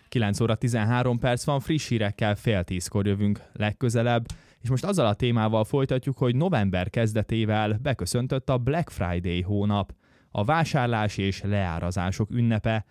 9 óra 13 perc van, friss hírekkel 9:30 jövünk legközelebb, és most azzal a témával folytatjuk, hogy november kezdetével beköszöntött a Black Friday hónap. A vásárlás és leárazások ünnepe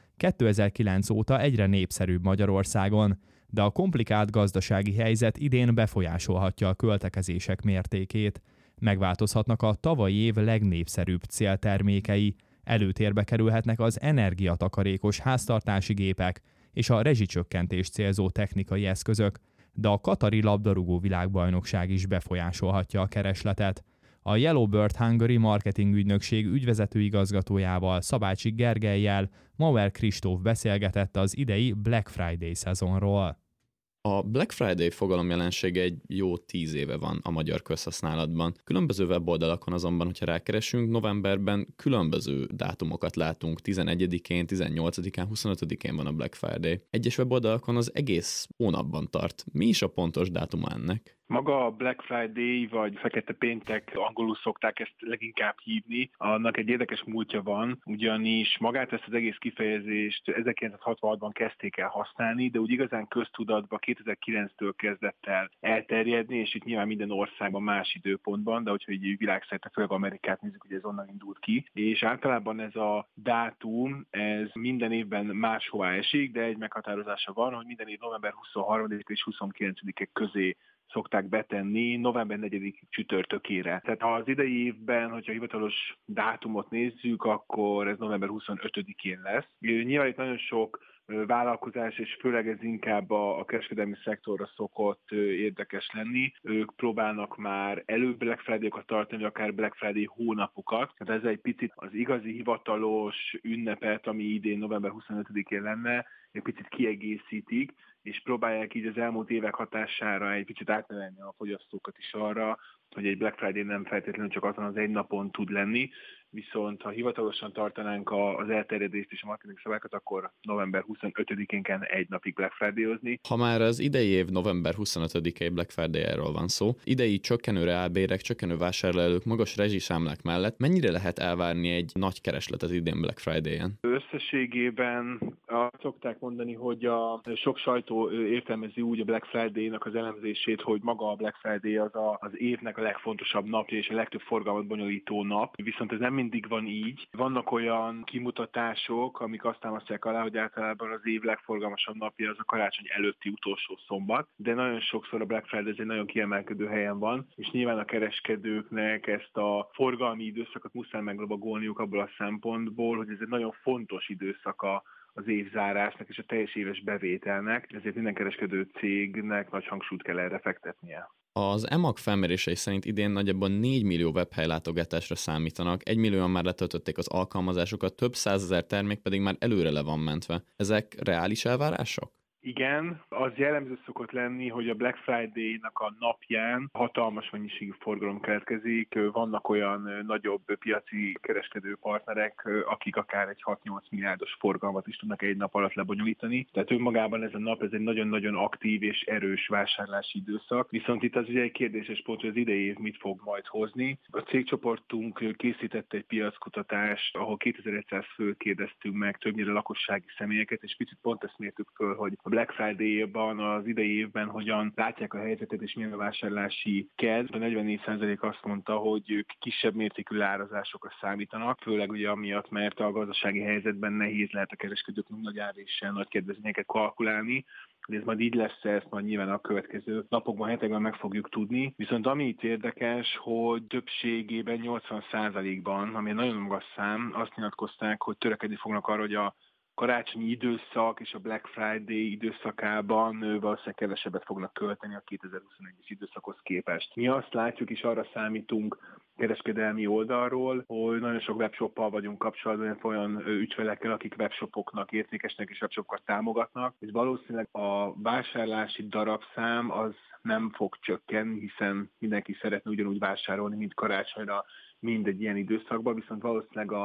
2009 óta egyre népszerűbb Magyarországon, de a komplikált gazdasági helyzet idén befolyásolhatja a költekezések mértékét. Megváltozhatnak a tavalyi év legnépszerűbb céltermékei, előtérbe kerülhetnek az energiatakarékos háztartási gépek és a rezsicsökkentés célzó technikai eszközök, de a katari labdarúgó világbajnokság is befolyásolhatja a keresletet. A Yellowbird Hungary marketing ügynökség ügyvezető igazgatójával, Szabácsik Gergellyel Mauer Kristóf beszélgetett az idei Black Friday szezonról. A Black Friday fogalomjelensége egy jó 10 éve van a magyar közhasználatban. Különböző weboldalakon azonban, hogyha rákeresünk, novemberben különböző dátumokat látunk. 11-én, 18-án, 25-én van a Black Friday. Egyes weboldalakon az egész hónapban tart. Mi is a pontos dátuma ennek? Maga a Black Friday, vagy Fekete Péntek, angolul szokták ezt leginkább hívni, annak egy érdekes múltja van, ugyanis magát ezt az egész kifejezést 1966-ban kezdték el használni, de úgy igazán köztudatba 2009-től kezdett el elterjedni, és itt nyilván minden országban más időpontban, de hogyha így világszerte, főleg Amerikát nézzük, hogy ez onnan indult ki, és általában ez a dátum, ez minden évben máshová esik, de egy meghatározása van, hogy minden év november 23 és 29-e közé szokták betenni november 4. csütörtökére. Tehát az idei évben, hogyha hivatalos dátumot nézzük, akkor ez november 25-én lesz. Nyilván itt nagyon sok vállalkozás, és főleg ez inkább a kereskedelmi szektorra szokott érdekes lenni. Ők próbálnak már előbb Black Friday-okat tartani, akár Black Friday hónapokat. Tehát ez egy picit az igazi hivatalos ünnepet, ami idén november 25-én lenne, egy picit kiegészítik, és próbálják így az elmúlt évek hatására egy picit átnevelni a fogyasztókat is arra, hogy egy Black Friday nem feltétlenül csak azon az egy napon tud lenni, viszont ha hivatalosan tartanánk az elterjedést és a marketing szabályokat, akkor november 25-én kell egy napig Black Friday-ozni. Ha már az idei év november 25-i Black Friday-ról van szó, idei csökkenő reálbérek, csökkenő vásárlóerők, magas rezsiszámlák mellett mennyire lehet elvárni egy nagy keresletet idén Black Friday-en? Összességében azt szokták mondani, hogy a sok sajtó értelmezi úgy a Black Friday-nak az elemzését, hogy maga a Black Friday az évnek a legfontosabb napja és a legtöbb forgalmat bonyolító nap, viszont ez nem mindig van így. Vannak olyan kimutatások, amik azt támasztják alá, hogy általában az év legforgalmasabb napja az a karácsony előtti utolsó szombat, de nagyon sokszor a Black Friday ez egy nagyon kiemelkedő helyen van, és nyilván a kereskedőknek ezt a forgalmi időszakot muszáj meglovagolniuk abból a szempontból, hogy ez egy nagyon fontos időszaka az évzárásnak és a teljes éves bevételnek, ezért minden kereskedő cégnek nagy hangsúlyt kell erre fektetnie. Az EMAG felmérései szerint idén nagyjából 4 millió webhely látogatásra számítanak, 1 millióan már letöltötték az alkalmazásokat, több százezer termék pedig már előre le van mentve. Ezek reális elvárások? Igen, az jellemző szokott lenni, hogy a Black Friday-nak a napján hatalmas mennyiségű forgalom keletkezik. Vannak olyan nagyobb piaci kereskedő partnerek, akik akár egy 6-8 milliárdos forgalmat is tudnak egy nap alatt lebonyolítani. Tehát önmagában ez a nap ez egy nagyon-nagyon aktív és erős vásárlási időszak. Viszont itt az ugye egy kérdéses pont, hogy az idei év mit fog majd hozni. A cégcsoportunk készített egy piackutatást, ahol 2100 főt kérdeztünk meg, többnyire lakossági személyeket, és picit pont ezt mértük föl, hogy a Black Friday-ban, az idei évben hogyan látják a helyzetet és milyen a vásárlási kedv. A 44% azt mondta, hogy ők kisebb mértékű leárazásokra számítanak, főleg ugye amiatt, mert a gazdasági helyzetben nehéz lehet a kereskedőknek nagy áréssel nagy kedvezményeket kalkulálni. Hogy ez majd így lesz, ezt majd nyilván a következő napokban, hetekben meg fogjuk tudni. Viszont ami itt érdekes, hogy többségében 80%-ban, ami egy nagyon magas szám, azt nyilatkozták, hogy törekedni fognak arra, hogy a karácsonyi időszak és a Black Friday időszakában valószínűleg kevesebbet fognak költeni a 2021-es időszakhoz képest. Mi azt látjuk és arra számítunk kereskedelmi oldalról, hogy nagyon sok webshoppal vagyunk kapcsolatban, olyan ügyfelekkel, akik webshopoknak értékesnek és webshopokat támogatnak, és valószínűleg a vásárlási darabszám az nem fog csökkenni, hiszen mindenki szeretne ugyanúgy vásárolni, mint karácsonyra, mind egy ilyen időszakban, viszont valószínűleg a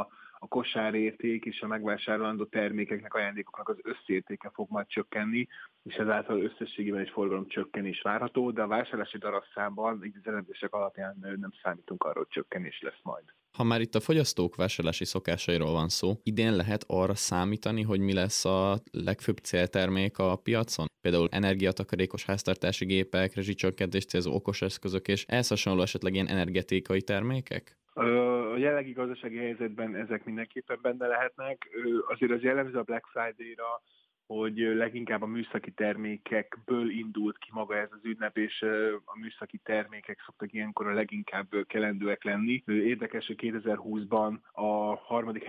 a kosárérték és a megvásárolandó termékeknek, ajándékoknak az összértéke fog majd csökkenni, és ezáltal összességében egy forgalomcsökkenés várható, de a vásárlási darabszámban így az elemzések alapján nem számítunk arra, hogy csökkenés lesz majd. Ha már itt a fogyasztók vásárlási szokásairól van szó, idén lehet arra számítani, hogy mi lesz a legfőbb céltermék a piacon? Például energiatakarékos háztartási gépek, rezsicsökkentést célzó okos eszközök és ehhez hasonló esetleg ilyen energetikai termékek? A jelenlegi gazdasági helyzetben ezek mindenképpen benne lehetnek. Azért az jellemző a Black Friday-ra, hogy leginkább a műszaki termékekből indult ki maga ez az ünnep, és a műszaki termékek szoktak ilyenkor a leginkább kelendőek lenni. Érdekes, hogy 2020-ban a harmadik